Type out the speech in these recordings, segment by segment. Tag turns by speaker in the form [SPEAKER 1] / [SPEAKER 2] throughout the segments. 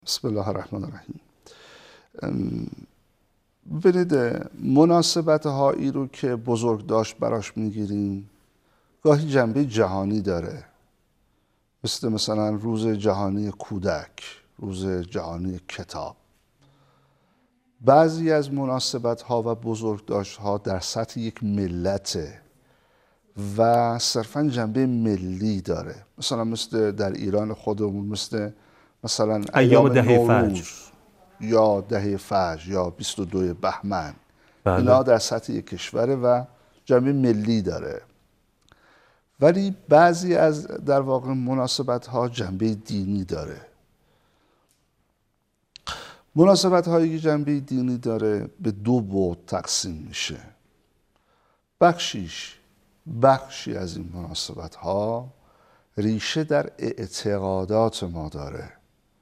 [SPEAKER 1] بسم الله الرحمن الرحیم. ببینید، مناسبت هایی رو که بزرگداشت براش میگیریم گاهی جنبه جهانی داره، مثلا روز جهانی کودک، روز جهانی کتاب. بعضی از مناسبت ها و بزرگداشت ها در سطح یک ملته و صرفا جنبه ملی داره، مثل در ایران خودمون، مثلا ایام
[SPEAKER 2] دهه
[SPEAKER 1] نوروز
[SPEAKER 2] فجر
[SPEAKER 1] یا دهه فجر یا 22 بهمن.
[SPEAKER 2] بله.
[SPEAKER 1] اینا در سطح یک کشوره و جنبه ملی داره. ولی بعضی از در واقع مناسبت ها جنبه دینی داره. مناسبت هایی که جنبه دینی داره به دو بعد تقسیم میشه. بخشی از این مناسبت ها ریشه در اعتقادات ما داره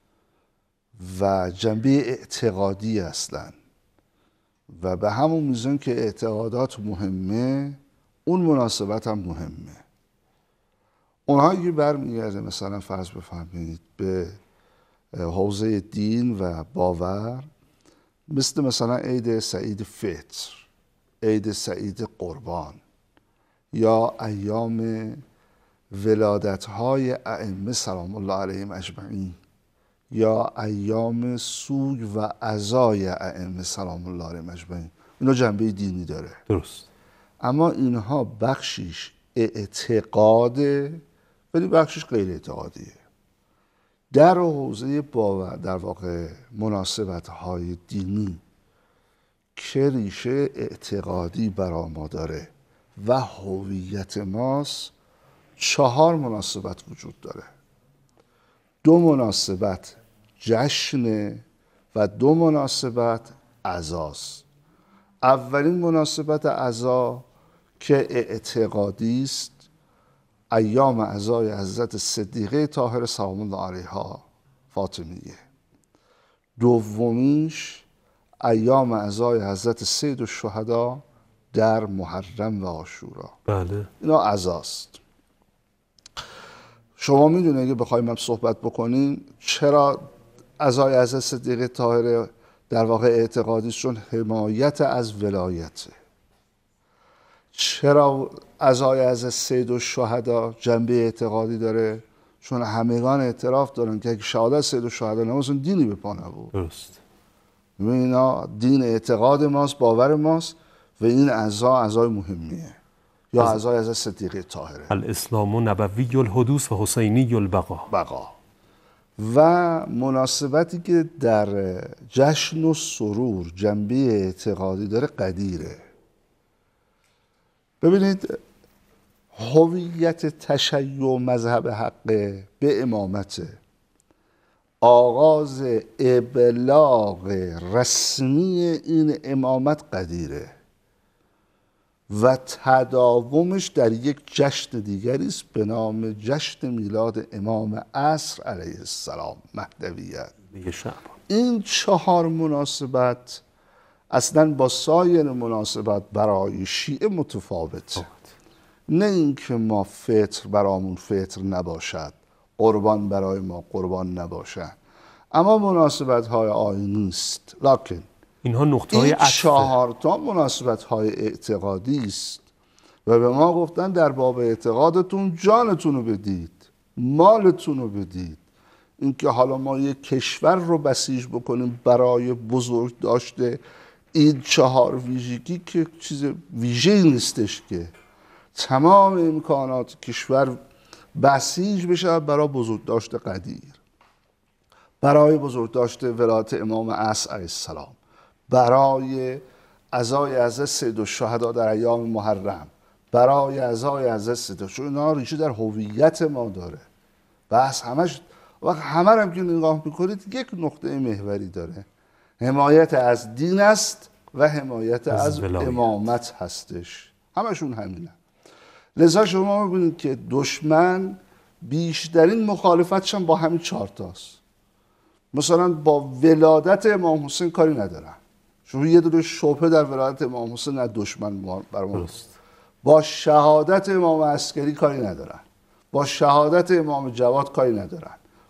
[SPEAKER 1] و جنبه اعتقادی هستن و به همون میزان که اعتقادات مهمه، اون مناسبت هم مهمه. اونهایی که برمیگرده مثلا فرض بفرمایید به حوزه دین و باور، مثلا عید سعید فطر، عید سعید قربان یا ایام ولادت‌های ائمه سلام الله علیهم اجمعین یا ایام سوگ و عزای ائمه سلام الله علیهم اجمعین، اینا جنبه دینی داره.
[SPEAKER 2] درست.
[SPEAKER 1] اما اینها بخشیش اعتقاده ولی بخشیش غیر اعتقادیه. در حوزه باور، در واقع مناسبت‌های دینی که ریشه اعتقادی برا ما داره و هویت ماست، 4 مناسبت وجود داره. 2 مناسبت جشن و 2 مناسبت عزاست. اولین مناسبت عزا که اعتقادی است، ایام عزای حضرت صدیقه طاهره سلام الله علیها فاطمیه. دومیش ایام عزای حضرت سید الشهدا در محرم و عاشورا.
[SPEAKER 2] بله.
[SPEAKER 1] اینا عزاست. شما میدونید اگه بخوایم صحبت بکنیم چرا عزای حضرت صدیقه طاهره در واقع اعتقادی، چون حمایت از ولایته. چرا عزای حضرت سید الشهدا جنبه اعتقادی داره؟ چون همگان اعتراف دارن که اگه شهادت سید الشهدا نبود دینی به پا نبود.
[SPEAKER 2] درست.
[SPEAKER 1] اینا دین اعتقاد ماست، باور ماست و این عزای مهمیه. یا عزای حضرت صدیقه طاهره.
[SPEAKER 2] الاسلام نبوی الحدوث و حسینی البقا.
[SPEAKER 1] و مناسبتی که در جشن و سرور جنبه اعتقادی داره قدیره. ببینید، هویت تشیع مذهب حق به امامت، آغاز ابلاغ رسمی این امامت قدیره و تداومش در یک جشن دیگری است به نام جشن میلاد امام عصر علیه السلام مهدویت. این 4 مناسبت اصلا با سایر مناسبت برای شیعه متفاوته. نه اینکه ما فطر برامون فطر نباشد، قربان برای ما قربان نباشد، اما مناسبت های آیینی است. لکن
[SPEAKER 2] اینها نقطه های
[SPEAKER 1] این 4 تا مناسبت های اعتقادی است و به ما گفتن در باب اعتقادتون جانتون رو بدید، مالتون رو بدید. اینکه حالا ما یک کشور رو بسیج بکنیم برای بزرگ داشته این 4 ویژگی که چیز ویژه‌ای نیستش که تمام امکانات کشور بسیج بشه برای بزرگداشت قدیر، برای بزرگداشت ولایت امام عصر علیه السلام، برای عزای حضرت سید الشهدا در ایام محرم، برای عزای حضرت سید الشهدا. اینا ریشه در هویت ما داره. بس همش وقت همه هم که نگاه میکنید یک نقطه محوری داره، حمایت از دین است و حمایت از امامت هستش. همشون همینه. لذا شما میبینید که دشمن بیشترین مخالفتش هم با همین 4 تاست. مثلا با ولادت امام حسین کاری ندارن، شما یه دونه شبهه در ولادت امام حسین از دشمن برام. با شهادت امام عسکری کاری ندارن، با شهادت امام جواد کاری ندارن،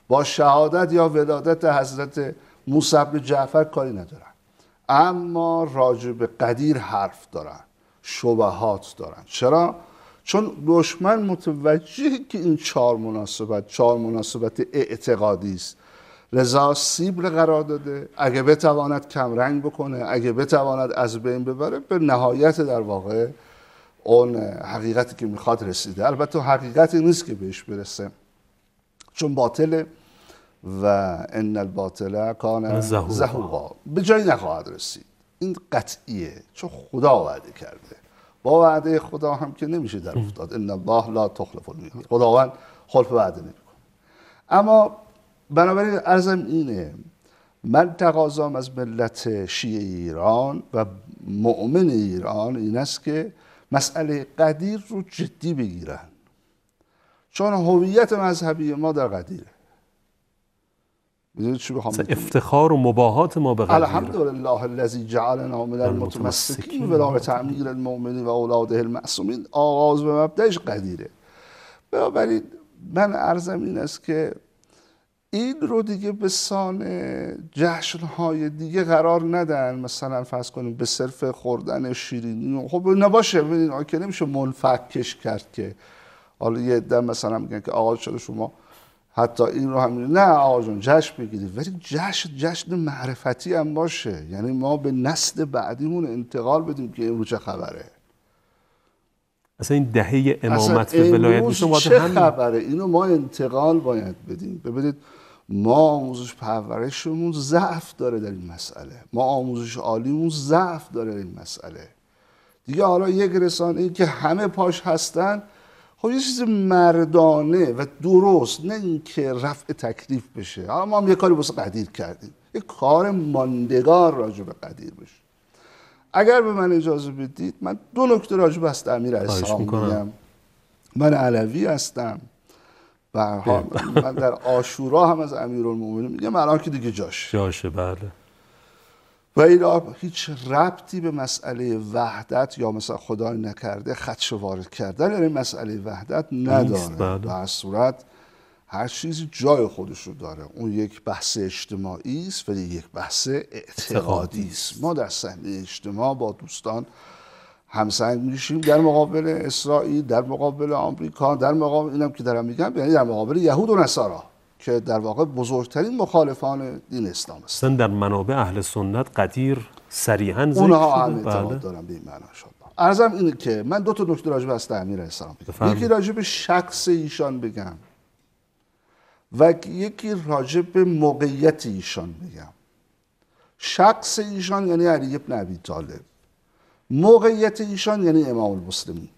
[SPEAKER 1] با شهادت یا ولادت حضرت موسی بن جعفر کاری ندارن، اما راجع به قدیر حرف دارن، شبهات دارن. چرا؟ چون دشمن متوجه که این چهار مناسبت اعتقادی است. رضا سیبل قرار داده، اگه بتواند کمرنگ بکنه، اگه بتواند از بین ببره، به نهایت در واقع اون حقیقتی که میخواد رسیده. البته حقیقتی نیست که بهش برسه، چون باطله و ان الباطل کان زهوقا، به جایی نخواهد رسید. این قطعیه، چون خدا وعده کرده. با وعده خدا هم که نمیشه در افتاد. ان الله لا تخلف المیعاد، خداوند خلف وعده نمیکنه. اما بنابراین عرضم اینه، من تقاضام از ملت شیعه ایران و مؤمن ایران این است که مسئله قدیر رو جدی بگیرن، چون هویت مذهبی ما در قدیره. میدونید چی بخوام بگم؟
[SPEAKER 2] افتخار و مباهات ما به قدیر.
[SPEAKER 1] الحمدلله الذی جعلنا من المتمسکین ولا تعمیر المؤمنین و اولاده المعصومین، آغاز به مبدأش قدیره. بنابراین من عرضم این است که این رو دیگه به سان جشن‌های دیگه قرار ندن، مثلا فرض کنیم به صرف خوردن شیرینی. خب نباشه، ببینید که نمیشه منفکش کرد که حالا یه عده مثلا میگن که آقا چرا شما حتی این رو هم نه آقا جون جشن بگیرید، ولی جشن معرفتی هم باشه، یعنی ما به نسل بعدیمون انتقال بدیم که امروز چه خبره.
[SPEAKER 2] اصلا این دهه امامت به ولایت
[SPEAKER 1] امروز چه خبره، اینو ما انتقال باید بدیم. ببینید ما آموزش پرورشمون ضعف داره در این مسئله، ما آموزش عالیمون ضعف داره در این مسئله دیگه. حالا یک رسانه‌ای که همه پاش هستن، خب یه چیز مردانه و درست، نه اینکه رفع تکلیف بشه. حالا ما هم یه کاری واسه قدیر کردیم، یه کار ماندگار راجع به قدیر بشه. اگر به من اجازه بدید من دو نکته راجع به حضرت امیر علیه السلام میگم. من علوی هستم، به هر حال من در عاشورا هم از امیرالمومنین میگم، الان که دیگه جاشه.
[SPEAKER 2] بله.
[SPEAKER 1] و این هیچ ربطی به مسئله وحدت یا مثلا خدای نکرده خدشه وارد کردن یعنی مسئله وحدت نداره. به هر صورت هر چیزی جای خودش رو داره. اون یک بحث اجتماعی است ولی یک بحث اعتقادی است. ما در صحنه اجتماع با دوستان همسنگ میشیم در مقابل اسرائیل، در مقابل آمریکا، در مقابل اینم که دارم میگم، یعنی در مقابل یهود و نصارا که در واقع بزرگترین مخالفان دین اسلام هستند.
[SPEAKER 2] در منابع اهل سنت قدیر صریحاً ذکر شده.
[SPEAKER 1] اونها هم اعتقاد دارن به این معنا. انشاءالله عرضم اینه که من دو تا نکته راجع به حضرت امیر علیه السلام بگم. یکی راجع به شخص ایشان بگم و یکی راجع به موقعیت ایشان بگم. شخص ایشان یعنی علی بن ابی طالب، موقعیت ایشان یعنی امام المسلمین.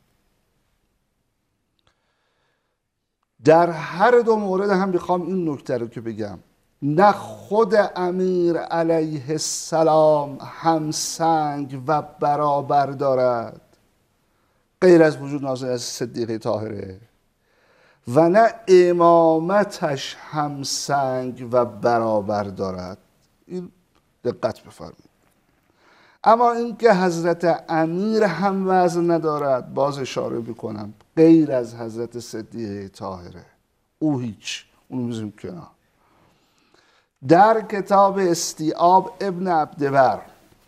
[SPEAKER 1] در هر دو مورد هم میخوام این نکته رو که بگم، نه خود امیر علیه السلام همسنگ و برابر دارد غیر از وجود نازل از صدیقه طاهره، و نه امامتش همسنگ و برابر دارد. این دقت بفرمایید. اما اینکه حضرت امیر هم وزن ندارد، باز اشاره بکنم غیر از حضرت صدیقه طاهره، او هیچ، اونو میذاریم کنار. در کتاب استیعاب ابن عبدبر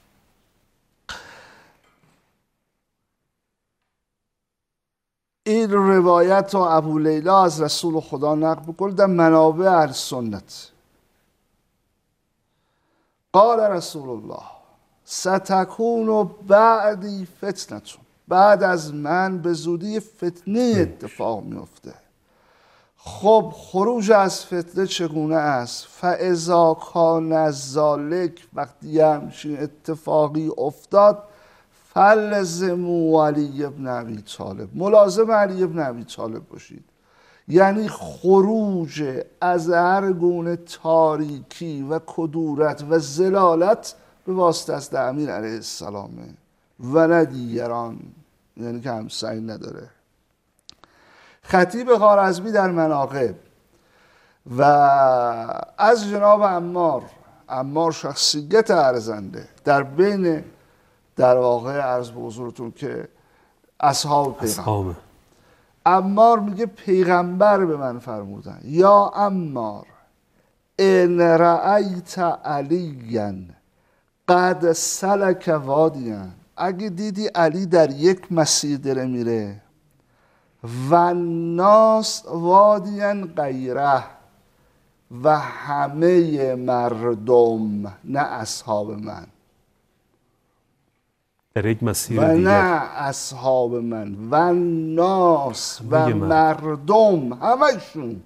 [SPEAKER 1] این روایت رو ابو لیلا از رسول خدا نقل بکنه در منابع اهل سنت. قال رسول الله ستکون بعدی فتنتون، بعد از من به زودی فتنه اتفاق میفته. خب خروج از فتنه چگونه است؟ فاذا کان ذالک، وقتی همچین اتفاقی افتاد، فلزموا علی بن ابی طالب، ملازم علی بن ابی طالب باشید. یعنی خروج از هر گونه تاریکی و کدورت و ضلالت به واسطه از امیر علیه السلامه و نه دیگران، یعنی که همسعی نداره. خطیب خوارزمی در مناقب و از جناب عمار شخصیت ارزنده در بین در واقع عرض به حضورتون که اصحاب پیغمبر، عمار میگه پیغمبر به من فرمودن یا عمار ان رأیت علیاً قد سلک وادیاً، اگه دیدی علی در یک مسیر داره میره و ناس وادیاً غیره و همه مردم نه اصحاب من
[SPEAKER 2] در یک مسیر
[SPEAKER 1] و
[SPEAKER 2] دیگر
[SPEAKER 1] نه اصحاب من و ناس و مردم همشون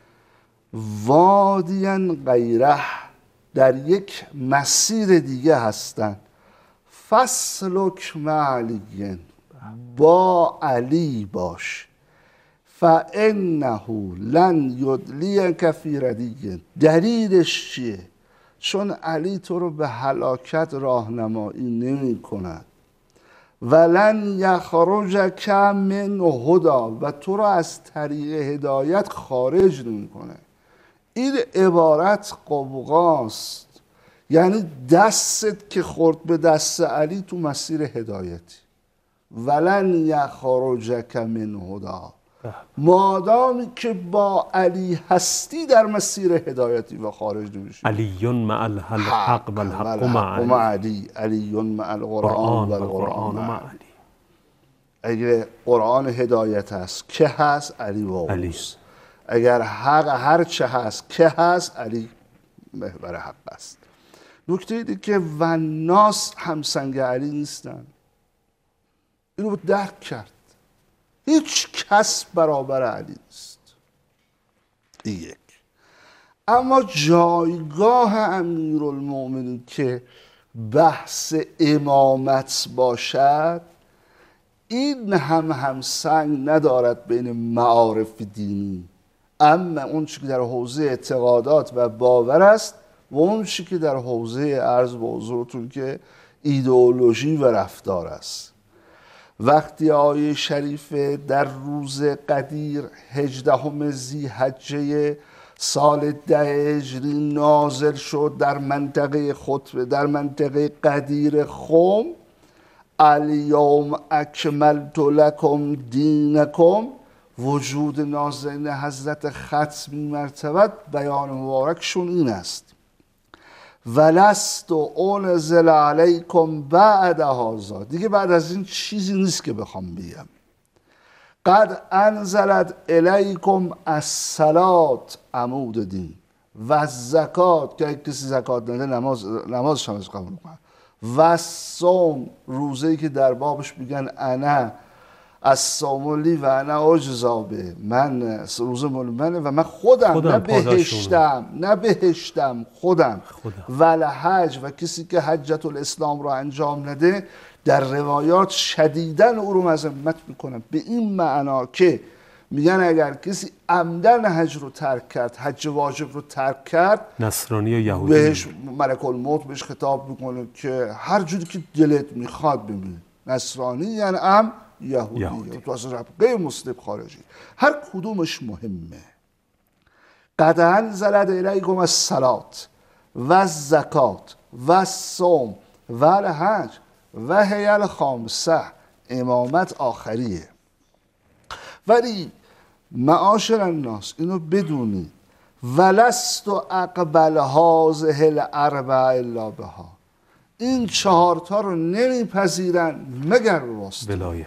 [SPEAKER 1] وادیاً غیره در یک مسیر دیگه هستن فسلک مع علی با علی باش فانه لن یدلیک فی ردیه. دلیلش چیه؟ چون علی تو رو به هلاکت راهنمایی نمی کند ولن یخرجک من هدا و تو رو از طریق هدایت خارج نمی کنه. این عبارت قبقاست، یعنی دستت که خورد به دست علی تو مسیر هدایتی. ولن یخرجک من هدا، مادامی که با علی هستی در مسیر هدایتی و خارج نمیشی.
[SPEAKER 2] علی مع الحق و الحق مع
[SPEAKER 1] علی، علی مع القرآن و القرآن مع علی. اگه قرآن هدایت هست که هست؟ علی با اوست. اگر حق هر چه هست که هست؟ علی محور حق است. نکته ایده که و ناس همسنگ علی نیستن، اینو رو درک کرد. هیچ کس برابر علی نیست. یک. اما جایگاه امیرالمؤمنین که بحث امامت باشد، این همسنگ ندارد بین معارف دینی، اما اون چی که در حوزه اعتقادات و باور است و اون چی که در حوزه عرض به حضورتون که ایدئولوژی و رفتار است. وقتی آیه شریفه در روز قدیر 18 ذی‌حجه سال 10 هجری نازل شد در منطقه خطبه، در منطقه قدیر خم، الیوم اکملت لکم دینکم، وجود نازنین حضرت ختمی مرتبت بیان مبارکشون این است ولست انزل علیکم بعد هذا، دیگه بعد از این چیزی نیست که بخوام بگم. قد انزلت الیکم الصلات عمود دین و زکات، که کسی زکات نده نمازش هم از قبول کنه، و صوم، روزه‌ای که در بابش میگن انا الصوم لی و انا اجزا به، من روزه مال منه و من خودم نه بهشتم خودم. ول حج، و کسی که حجت الاسلام را انجام نده در روایات شدیداً او رو مذمت میکنن، به این معنا که میگن اگر کسی عمدن حج رو ترک کرد، حج واجب رو ترک کرد، نصرانی یا یهودی، بهش ملک الموت بهش خطاب میکنه که هر جوری که دلت میخواد ببین، نصرانی یعنی یهودی. تو از ربقه مسلم خارجی، هر کدومش مهمه. قد انزلت الیکم الصلات و الزکات و الصوم و الحج و هی الخامسه، امامت آخریه. ولی معاشر الناس اینو بدونید ولست اقبل هذه الاربع الا بها، این 4 تا رو نمیپذیرن مگر به واسطه ولایت.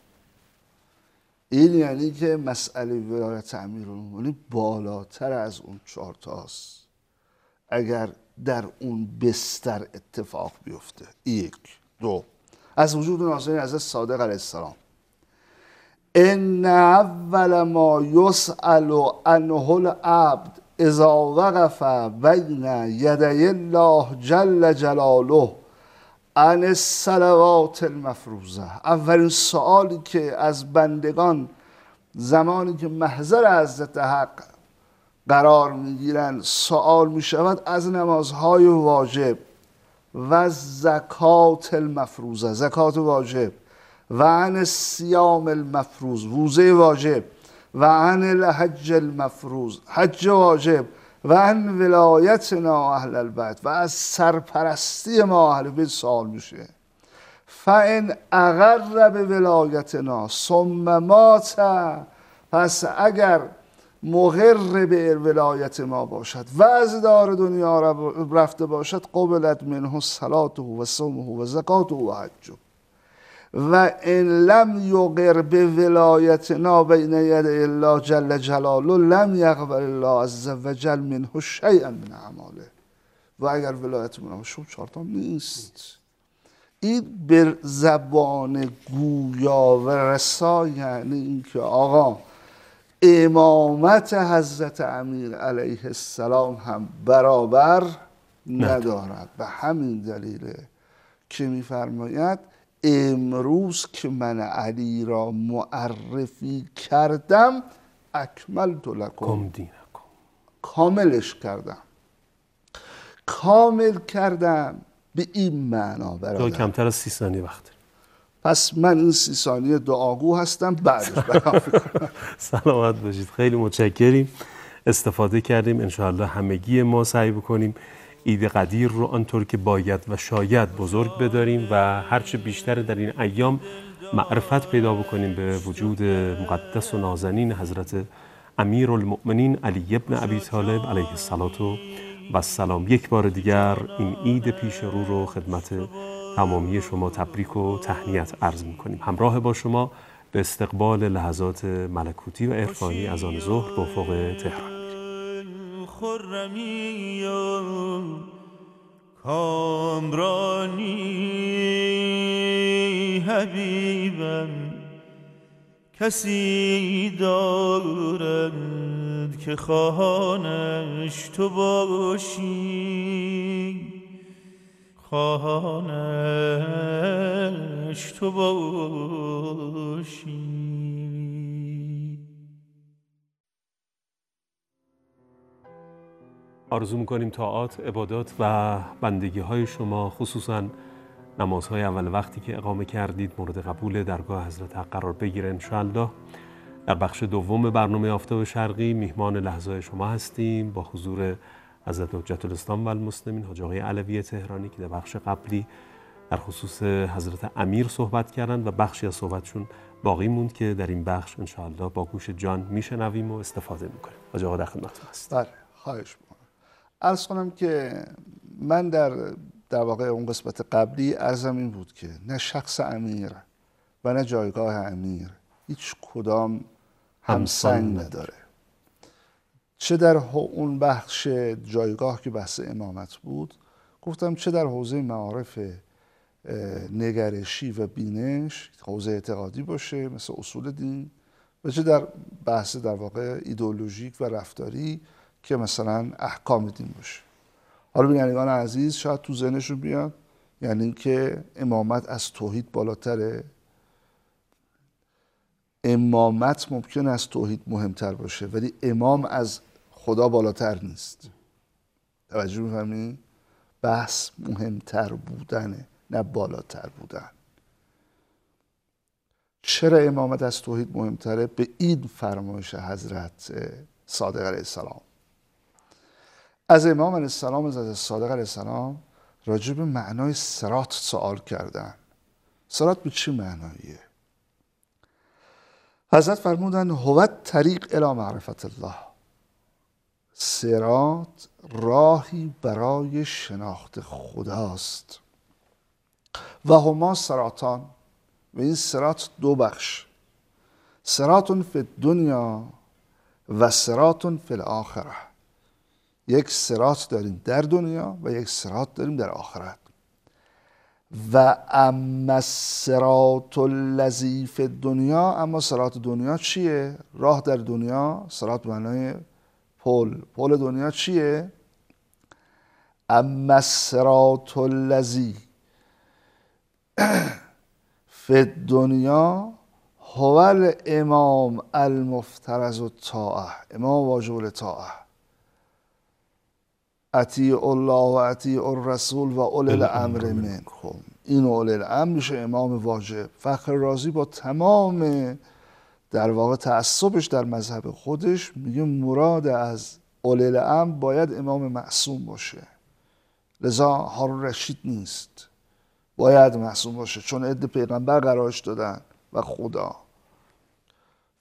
[SPEAKER 1] این یعنی که مسئله ولایت امیرالمومنین بالاتر از اون 4 تاست اگر در اون بستر اتفاق بیفته. 1. 2. از وجود نازنین حضرت صادق علیه السلام، ان اول ما یسأل عنه العبد اذا وقف بین یدی الله جل جلاله عن الصلوات المفروضه، اولین سوالی که از بندگان زمانی که محضر حضرت حق قرار میگیرن سوال میشود از نمازهای واجب و زکات المفروضه، زکات واجب، و عن الصیام المفروض، روزه واجب، و عن الحج المفروض، حج واجب، و عن ولایتنا اهل البیت، و از سرپرستی ما اهل بیت سوال میشه. فان اقر به ولایتنا ثم مات پس اگر مقر به ولایت ما باشد و از دار دنیا رفته باشد، قبلت منه صلاته و صومه و زکاته و حجه، و ان لم یقر به ولایتنا بین ید الله جل جلاله لم یقبل الله عز وجل منه شیئا من اعماله. و اگر ولایت ما شد چارتام نیست. این به زبان گویا و رسا یعنی اینکه آقا امامت حضرت امیر علیه السلام هم برابر ندارد. به همین دلیله که میفرماید امروز که من علی را معرفی کردم اکملت لکم
[SPEAKER 2] دینکم،
[SPEAKER 1] کاملش کردم، کامل کردم. به این معنا برادر
[SPEAKER 2] کمتر از 30 ثانیه وقت داریم.
[SPEAKER 1] پس من این 30 ثانیه دعاگو هستم، بعدش بیان می‌کنم.
[SPEAKER 2] سلامت باشید. خیلی متشکریم، استفاده کردیم. انشاءالله همگی ما سعی بکنیم عید قدیر رو آنطور که باید و شاید بزرگ بداریم و هرچه بیشتر در این ایام معرفت پیدا بکنیم به وجود مقدس و نازنین حضرت امیرالمؤمنین علی ابن ابی طالب علیه السلام. یک بار دیگر این عید پیش رو رو خدمت تمامی شما تبریک و تهنیت عرض می‌کنیم. همراه با شما به استقبال لحظات ملکوتی و عرفانی از آن ظهر به افق تهران
[SPEAKER 3] خرمی و کامرانی حبیبم کسی دارد که خواهانش تو باشی، خواهانش تو باشی.
[SPEAKER 2] آرزو می‌کنیم طاعات، عبادات و بندگی های شما، خصوصاً نمازهای اول وقتی که اقامه کردید، مورد قبول درگاه حضرت حق قرار بگیره انشاءالله. در بخش دوم برنامه آفتاب شرقی میهمان لحظه شما هستیم با حضور حضرت حجت الاسلام و المسلمین حاج آقای علوی تهرانی که در بخش قبلی در خصوص حضرت امیر صحبت کردند و بخشی از صحبتشون باقی موند که در این بخش انشاءالله با گوش جان میشنویم و استفاده میکنیم. حاج آقا در خدمتتون هستم.
[SPEAKER 1] بله، خواهش می‌کنم. عرض کنم که من در واقع اون قسمت قبلی عرضم این بود که نه شخص امیر و نه جایگاه امیر هیچ کدام همسنگ نداره. چه در اون بخش جایگاه که بحث امامت بود گفتم، چه در حوزه معارف نگرشی و بینش، حوزه اعتقادی باشه مثل اصول دین، و چه در بحث در واقع ایدئولوژیک و رفتاری که مثلا احکام دین باشه. حالا بینندگان عزیز شاید تو ذهنشون بیاد یعنی اینکه امامت از توحید بالاتره. امامت ممکن است توحید مهمتر باشه ولی امام از خدا بالاتر نیست. توجه می‌فرمایید؟ بحث مهمتر بودنه نه بالاتر بودن. چرا امامت از توحید مهمتره؟ به این فرمایش حضرت صادق علیه السلام. از امام علیه السلام، از حضرت صادق علیه السلام راجع به معنای صراط سوال کردن. صراط به چه معناییه؟ حضرت فرمودن هو طریق الی معرفت الله. صراط راهی برای شناخت خداست. و هما صراطان، و این صراط دو بخش، صراط فی الدنیا و صراط فی الاخره. یک صراط داریم در دنیا و یک صراط داریم در آخرت. و اما الصراط الذی فی الدنیا، اما صراط دنیا چیه؟ راه در دنیا، صراط معنای پل دنیا چیه؟ اما الصراط الذی فی الدنیا هو الامام المفترض الطاعه، امام واجب الطاعه، اطیعوا الله و اطیعوا الرسول و اولی الامر منکم. این اولی الامر میشه امام واجب. فخر رازی با تمام در واقع تعصبش در مذهب خودش میگه مراد از اولی الامر باید امام معصوم باشه. لذا هارون رشید نیست، باید معصوم باشه چون عده پیغمبر قرارش دادن و خدا.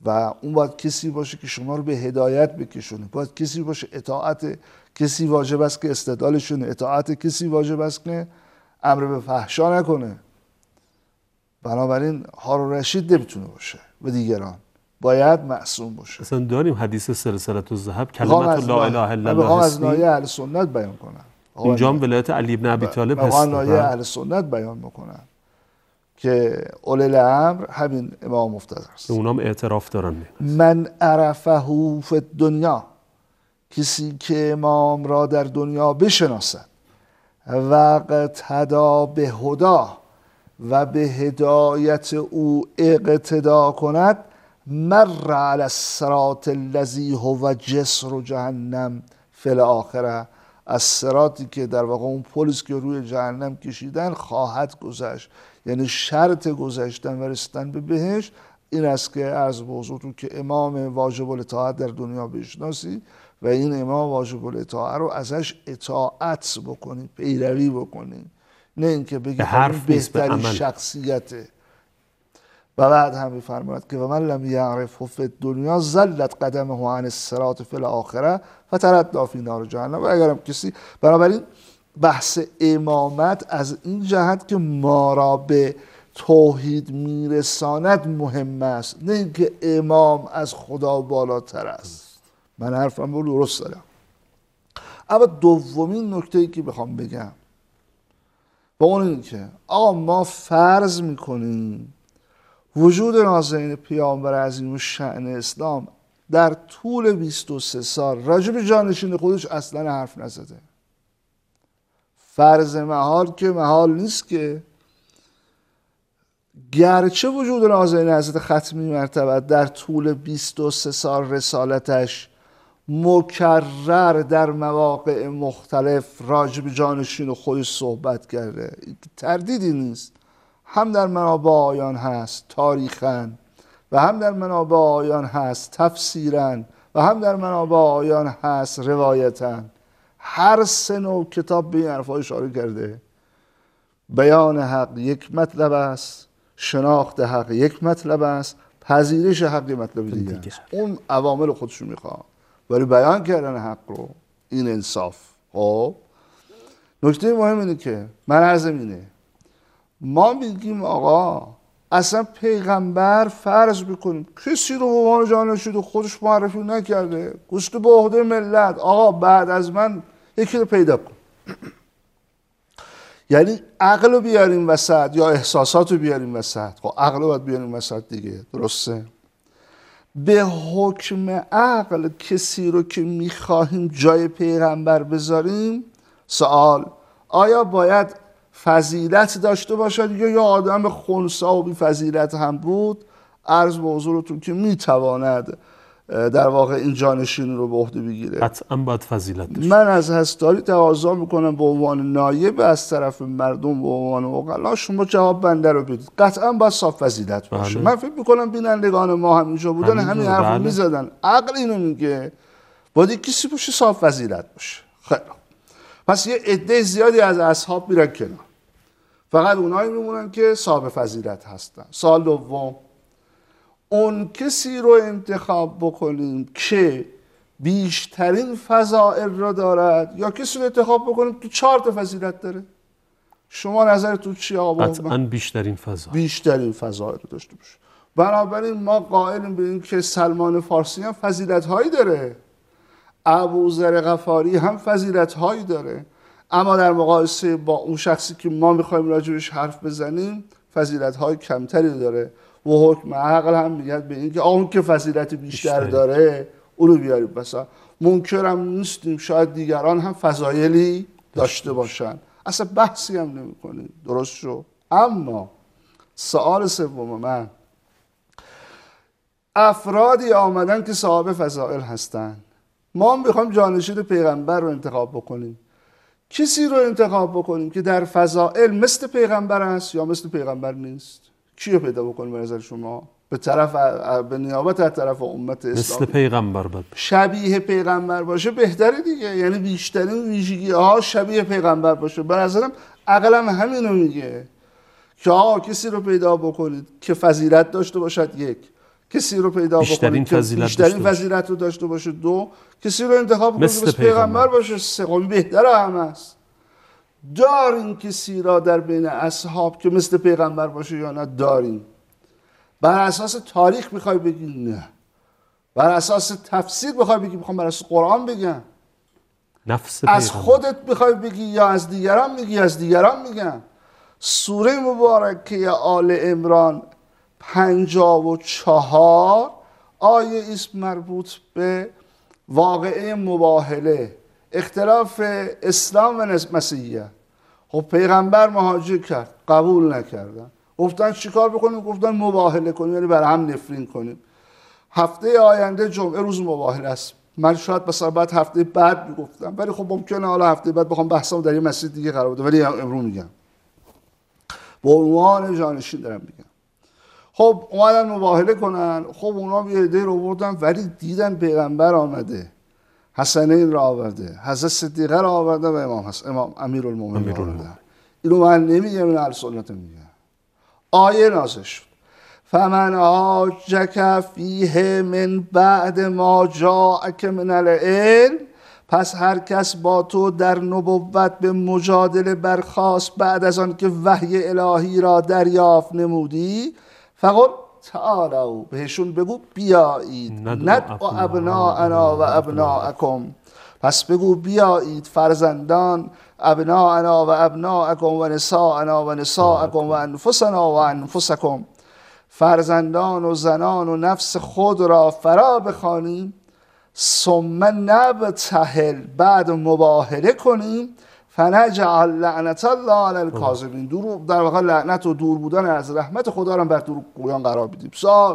[SPEAKER 1] و اون باید کسی باشه که شما رو به هدایت بکشونه، باید کسی باشه اطاعت کسی واجب است که استدلالشونه، اطاعت کسی واجب است که امر به فحشا نکنه. بنابراین هارون رشید نمیتونه باشه و دیگران باید معصوم باشه.
[SPEAKER 2] اصلا داریم حدیث سلسله الذهب کلمت لا اله الا الله
[SPEAKER 1] میخوام از
[SPEAKER 2] هستی.
[SPEAKER 1] نایه اهل سنت بیان کنم.
[SPEAKER 2] اینجا هم ولایت علی ابن ابی طالب هست.
[SPEAKER 1] میخوام نایه اهل سنت بیان بکنم که اولی الامر همین امام مفتضل است.
[SPEAKER 2] اونام اعتراف دارن.
[SPEAKER 1] من عرفه فی الدنیا، کسی که امام را در دنیا بشناسد و اقتدا به هدا و به هدایت او اقتدا کند، مر علی الصراط الذی هو جسر جهنم فی الاخره، از صراطی که در واقع اون پلیس که روی جهنم کشیدن خواهد گذشت. یعنی شرط گذشتن و رسیدن به بهشت این است که عرض به حضورتون که امام واجب الاطاعت در دنیا بشناسی و این امام واجب الاطاعت رو ازش اطاعت بکنی، پیروی بکنی، نه اینکه بگی بهترین شخصیته. و بعد هم می‌فرماید که و من لم یعرفه فی الدنیا زلت قدمه عن الصراط فی الاخره فتردی فی نار جهنم. و اگرم کسی، بنابراین بحث امامت از این جهت که ما را به توحید میرساند مهم است، نه اینکه امام از خدا بالاتر است. من حرفم رو درست دارم. اما دومین نکته‌ای که بخوام بگم با اون این که آقا ما فرض میکنیم وجود نازنین پیامبر عظیم الشأن اسلام در طول 23 سال راجع به جانشین خودش اصلا حرف نزده. فرض محال که محال نیست که گرچه وجود نازنین حضرت ختمی مرتبه در طول 23 سال رسالتش مکرر در مواقع مختلف راجع به جانشین خودش صحبت کرده، تردیدی نیست، هم در منابع آیان هست تاریخاً و هم در منابع آیان هست تفسیراً و هم در منابع آیان هست روایتاً. هر سه نوع کتاب به این حرفا اشاره کرده. بیان حق یک مطلب است، شناخت حق یک مطلب است، پذیرش حق یک مطلب دیگه است. اون عوامل خودشون میخواد ولی بیان کردن حق رو، این انصاف. خب نکته مهم اینه که من عرضم اینه، ما میگیم آقا اصلا پیغمبر فرض بکنیم کسی رو به عنوان جانشین خودش معرفی نکرده، گوشت به عهده ملت، آقا بعد از من یکی رو پیدا کن. یعنی عقل رو بیاریم وسط یا احساسات رو بیاریم وسط. خب عقل رو باید بیاریم وسط دیگه، درسته؟ به حکم عقل کسی رو که میخواهیم جای پیغمبر بذاریم، سوال آیا باید فضیلت داشته باشد یا آدم خنثی و بی فضیلت هم بود؟ عرض به حضورتون که میتواند در واقع این جانشین رو به عهده بگیره.
[SPEAKER 2] قطعا باید فضیلت داشته.
[SPEAKER 1] من از هستاری تقاضا میکنم به عنوان نایب از طرف مردم، به عنوان عقلا شما جواب بنده رو بدید. قطعا باید صاف فضیلت باشه. من فکر میکنم بینندگان ما هم اینجا بودن همین حرف رو میزدن. عقل اینو میگه باید کسی باشه صاف فضیلت باشه. خیلی پس یه عده زیادی از اصحاب میرن کنار، فقط اونایی میمونن که صاحب فضیلت هستن. سوال دوم، اون کسی رو انتخاب بکنیم که بیشترین فضائل را دارد یا کسی رو انتخاب بکنیم که 4 تا فضیلت داره؟ شما نظرتون چیه آقا؟
[SPEAKER 2] قطعا بیشترین
[SPEAKER 1] فضائل رو داشته باشه. بنابراین ما قائلیم به این که سلمان فارسی هم فضیلت هایی داره، ابوذر غفاری هم فضیلت هایی داره، اما در مقایسه با اون شخصی که ما میخوایم راجبش حرف بزنیم فضیلت های کمتری داره. و حکم عقل هم میگه به این که اون که فضیلت بیشتر داره اونو بیاریم. مثلا منکرم نیستیم شاید دیگران هم فضایلی داشته باشن، اصلا بحثی هم نمی کنیم، درست شو. اما سوال سوم من، افرادی آمدن که صاحب فضائل هستن، ما هم بخوایم جانشین پیغمبر رو انتخاب بکنیم، کسی رو انتخاب بکنیم که در فضائل مثل پیغمبر است یا مثل پیغمبر نیست؟ کی رو پیدا بکنیم به نظر شما؟ به نیابت از طرف امت اسلامی
[SPEAKER 2] مثل پیغمبر باشه،
[SPEAKER 1] شبیه پیغمبر باشه بهتره دیگه. یعنی بیشترین ویژگی ها شبیه پیغمبر باشه. به نظرم عقلم همینو میگه که آقا کسی رو پیدا بکنید که فضیلت داشته باشد، یک، کسی رو پیدا
[SPEAKER 2] بیشترین
[SPEAKER 1] بکنید که بیشترین
[SPEAKER 2] فضیلت
[SPEAKER 1] فضیلت رو داشته باشه. دو، کسی رو انتخاب کنید
[SPEAKER 2] مثل
[SPEAKER 1] که پیغمبر باشه. سه، بهتر همه است. دارین کسی را در بین اصحاب که مثل پیغمبر باشه یا نه؟ دارین. بر اساس تاریخ میخوای بگی؟ نه. بر اساس تفسیر بخوای بگی؟ میخوام بر اساس قرآن بگم.
[SPEAKER 2] نفس
[SPEAKER 1] از
[SPEAKER 2] پیغمبر.
[SPEAKER 1] خودت بخوای بگی یا از دیگران میگی؟ از دیگران میگم. سوره مبارکه آل عمران 54 آیه است مربوط به واقعه مباهله، اختلاف اسلام و مسیحیت. خب پیغمبر مهاجر کرد، قبول نکردن، گفتن چیکار بکنیم؟ گفتن مباهله کنیم، یعنی بر هم نفرین کنیم. هفته آینده جمعه روز مباهله است. من شاید مثلا بعد هفته بعد میگفتم، ولی خب ممکنه حالا هفته بعد بخوام بحثمو در یه مسیر دیگه قرار بده، ولی امروز میگم با عنوان جانشین دارم میگم. خب اومدن مباهله کنن. خب اونا یه عده رو آوردن، ولی دیدن پیغمبر آمده، حسنین را آورده، حضرت صدیقه را آورده و امام امیرالمومنین را آورده. اینو من نمیگم، این اهل سنت میگم. آیه نازل شد فمن حاجک فیه من بعد ما جاءک من العلم، پس هر کس با تو در نبوت به مجادله برخاست بعد از آن که وحی الهی را دریافت نمودی، فقل تعالوا، بهشون بگو بیایید، ندعو ابناءنا و ابناءکم، پس بگو بیایید فرزندان، ابناءنا و ابناءکم و نساءنا و نساءکم و انفسنا و انفسکم، فرزندان و زنان و نفس خود را فرا بخوانیم، ثم نبتهل، بعد مباهله کنیم، فنجعل لعنت الله علی الکاذبین، در واقع لعنت و دور بودن از رحمت خدا را بر دروغگویان قرار بدیم. سوال،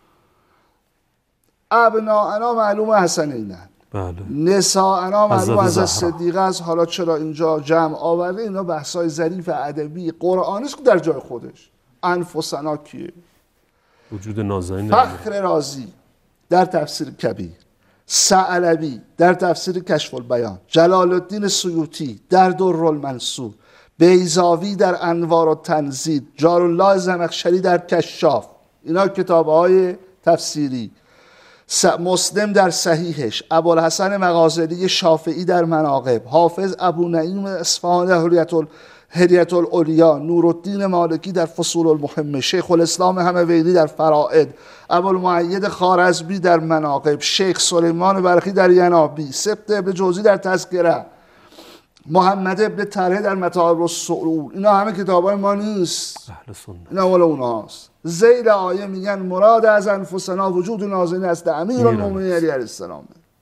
[SPEAKER 1] ابناءنا معلومه حسنینن،
[SPEAKER 2] بله.
[SPEAKER 1] نساءنا معلومه حضرت
[SPEAKER 2] زهرا.
[SPEAKER 1] صدیقه است. حالا چرا اینجا جمع آورده؟ اینا بحثای ظریف ادبی قرآنی است که در جای خودش. انفسنا کیه؟
[SPEAKER 2] وجود نازنین
[SPEAKER 1] فخر رازی در تفسیر کبیر، ثعلبی در تفسیر کشف البیان، جلال الدین سیوطی در در المنصور، بیضاوی در انوار التنزیل، جارالله زمخشری در کشاف، اینا کتاب‌های تفسیری. مسلم در صحیحش، ابوالحسن مغازلی شافعی در مناقب، حافظ ابو نعیم اصفهانی در هدیت العلیا، نورالدین مالکی در فصول المهمه، شیخ الاسلام همویلی در فرائد، ابوالمعید خوارزمی در مناقب، شیخ سلیمان بلخی در ینابی، سبط ابن جوزی در تذکره، محمد ابن طلحه در مطالب الصعور. اینا همه کتابای ما نیست،
[SPEAKER 2] اهل سنت.
[SPEAKER 1] اینا مال اوناست. ذیل آیه میگن مراد از انفسنا وجود نازنین است امیرالمومنین علیه السلام،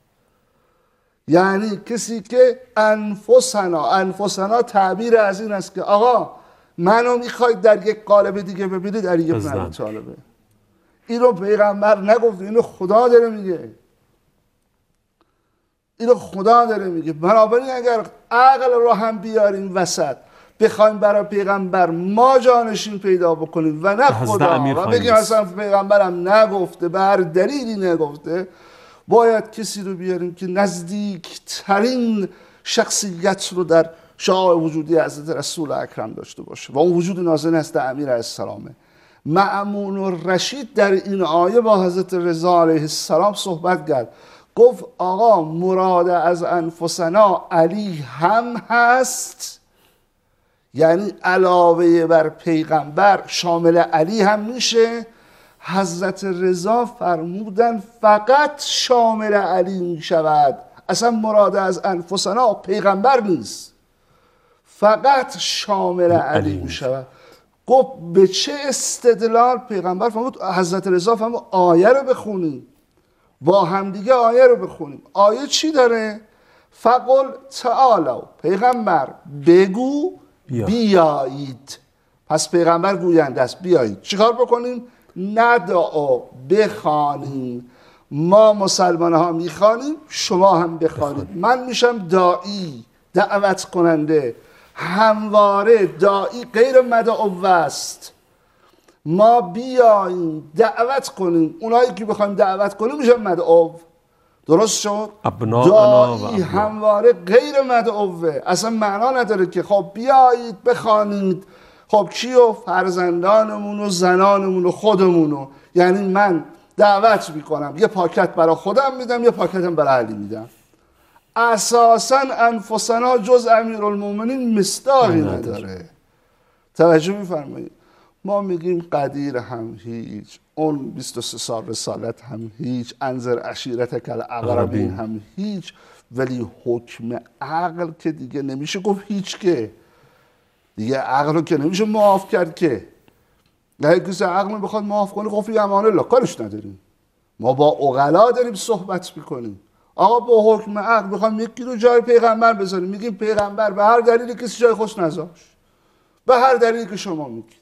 [SPEAKER 1] یعنی کسی که انفسنا تعبیر از این است که آقا منو میخواید در یک قالب دیگه ببینید، علی بن ابی طالبه. اینو پیغمبر نگفت، اینو خدا داره میگه، اینو خدا داره میگه. بنابراین اگر عقل رو هم بیاریم وسط، بخوایم برای پیغمبر ما جانشین پیدا بکنیم و نه خدا، و بگیم اصلا پیغمبرم نگفته، به هر دلیلی نگفته، باید کسی رو بیاریم که نزدیکترین شخصیت رو در شعاع وجودی حضرت رسول اکرم داشته باشه و اون وجود نازنین است امیر علیه السلامه. مأمون الرشید در این آیه با حضرت رضا علیه السلام صحبت کرد، گفت آقا مراد از انفسنا علی هم هست، یعنی علاوه بر پیغمبر شامل علی هم میشه. حضرت رضا فرمودن فقط شامل علی می شود، اصلا مراد از انفسنا پیغمبر نیست، فقط شامل علی می شود. گفت به چه استدلال؟ پیغمبر فرمود، حضرت رضا فرمود آیه رو بخونیم، با همدیگه آیه رو بخونیم. آیه چی داره؟ فقل تعالوا، پیغمبر بگو بیایید. پس پیغمبر گوینده است، بیایید. چیکار بکنیم؟ ندعو، بخوانیم. ما مسلمان ها میخوانیم، شما هم بخوانید. من میشم داعی، دعوت کننده. همواره داعی غیر مدعو است. ما بیاییم دعوت کنیم، اونایی که بخوایم دعوت کنیم میشن مدعو. درست شد؟ داعی همواره غیر مدعوه، اصلا معنا نداره که خب بیایید بخوانید. خب کیو؟ فرزندانمون و زنانمون و خودمونو. یعنی من دعوت میکنم، یه پاکت برای خودم میدم، یه پاکتم برای علی میدم. اساسا انفسنا جز امیرالمومنین مصداقی نداره. توجه میفرمایید؟ ما میگیم قدیر هم هیچ، اون 23 سال رسالت هم هیچ، انذر عشیرتک الاقربین هم هیچ، ولی حکم عقل که دیگه نمیشه گفت هیچ، که دیگه عقل رو که نمیشه معاف کرد که. نه کسی عقل بخواد معاف کنه خب فی امان الله، کارش نداریم. ما با عقلا داریم صحبت میکنیم. آقا با حکم عقل بخوام یکی رو جای پیغمبر بذاریم، میگیم پیغمبر به هر دلیلی کسی جای خوش نذاشت، به هر دلیلی که شما میگید،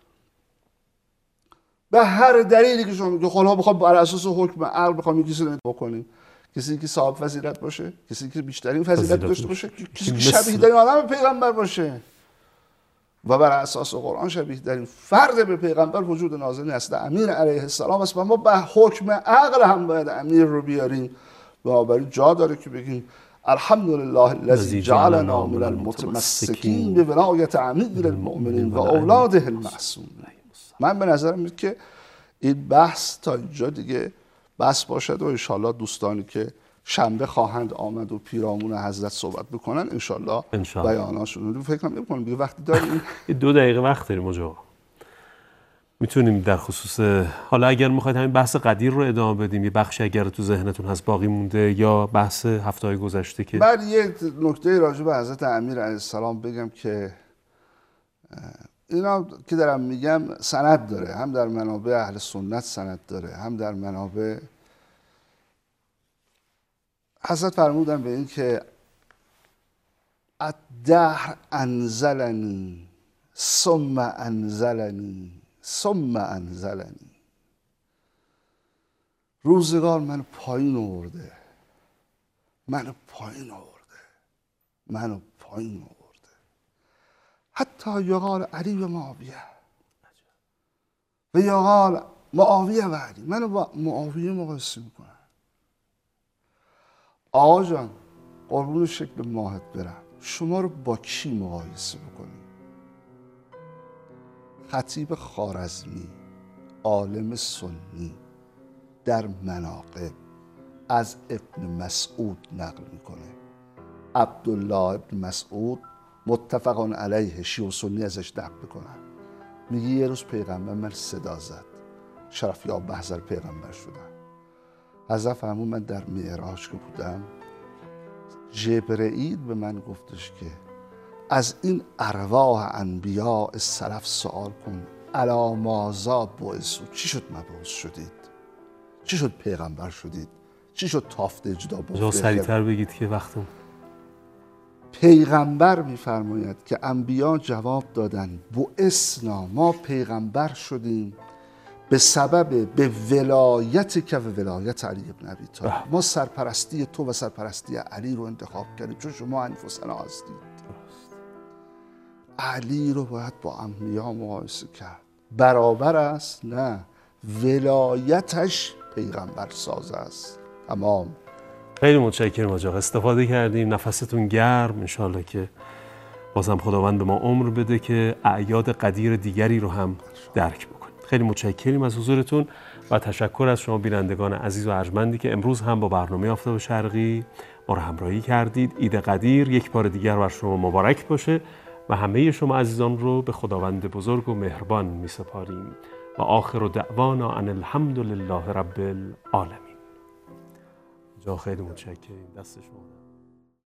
[SPEAKER 1] به هر دلیلی که شما میگید. خدا بخواد بر اساس حکم عقل بخوام یکی رو بکنیم، کسی که صاحب فضیلت باشه، کسی که بیشترین فضیلت داشته باشه، کسی که شبیه ترین آدم پیغمبر باشه و بر اساس قرآن شبیه ترین فرد به پیغمبر وجود نازل است، امیر علیه السلام است. و ما به حکم عقل هم باید امیر رو بیاریم. بنابراین جا داره که بگیم الحمدلله الذی جعلنا من المتمسکین به ولایت امیر المؤمنین و اولاده المعصومین. من به نظرم میاد که این بحث تا اینجا دیگه بس باشد و انشالله دوستانی که شنبه خواهند آمد و پیرامون حضرت صحبت بکنن انشالله بیاناشون رو فکر نمی‌کنم دیگه وقتی داریم.
[SPEAKER 2] 2 دقیقه وقت داریم آقا. میتونیم در خصوص حالا اگر میخواید همین بحث قدیر رو ادامه بدیم، یه بخشی اگر تو ذهنتون هست باقی مونده، یا بحث هفته‌های گذشته که
[SPEAKER 1] من یه نکته راجع به حضرت امیر علیه السلام بگم که اینا که دارم میگم سند داره، هم در منابع اهل سنت سند داره، هم در منابع حضرت فرمودن به این که الدهر انزلنی ثم انزلنی ثم انزلنی. روزگار منو پایین آورده، منو پایین آورده، منو پایین آورده. حتی یقال علی و معاویه و یقال معاویه و علی، منو با معاویه مقایسه میکنن. آقا جان قربون شکل ماهت برم، شما رو با کی مقایسه بکنیم؟ خطیب خوارزمی عالم سنی در مناقب از ابن مسعود نقل میکنه. عبدالله ابن مسعود متفقان علیه شیعه و سنی ازش نقل میکنن. میگه یه روز پیغمبر من صدا زد، شرفیاب محضر پیغمبر شدن. حضرت فرمود من در معراج که بودم جبرئیل به من گفتش که از این ارواح انبیاء سلف سوال کن، الا ماذا بعثوا، چی شد مبعوث شدید؟ چی شد پیغمبر شدید؟ چی شد تافت اجدا بود؟
[SPEAKER 2] سریعتر بگید که وقتم.
[SPEAKER 1] پیغمبر میفرماید که انبیا جواب دادن بعثنا، ما پیغمبر شدیم به سبب به ولایت که و ولایت علی ابن ابی طالب. ما سرپرستی تو و سرپرستی علی رو انتخاب کردیم چون شما انفسنا هستید. علی رو باید با انبیا مقایسه کرد. برابر است؟ نه، ولایتش پیغمبر ساز است. تمام.
[SPEAKER 2] خیلی متشکرم آقا، استفاده کردیم، نفستون گرم. انشالله که بازم خداوند به ما عمر بده که اعیاد قدیر دیگری رو هم درک بکنیم. خیلی متشکریم از حضورتون و تشکر از شما بینندگان عزیز و ارجمندی که امروز هم با برنامه آفتاب شرقی ما رو همراهی کردید. عید قدیر یک بار دیگر بر شما مبارک باشه و همه شما عزیزان رو به خداوند بزرگ و مهربان می سپاریم و آخر دعوانا ان الحمد لله رب العالمین. جا خیلی متشکریم، دست شما